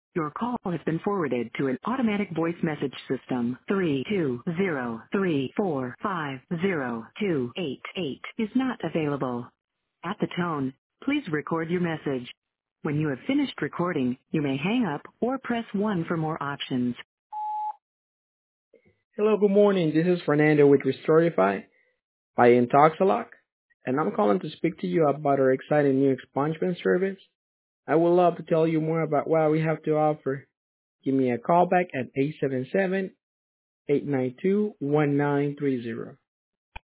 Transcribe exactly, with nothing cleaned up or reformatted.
Your call has been forwarded to an automatic voice message system. Three two zero three four five zero two eight eight is not available. At the tone, please record your message. When you have finished recording, you may hang up or press one for more options. Hello, good morning. This is Fernando with Restorify by Intoxilock, and I'm calling to speak to you about our exciting new expungement service. I would love to tell you more about what we have to offer. Give me a call back at eight seven seven, eight nine two, one nine three zero.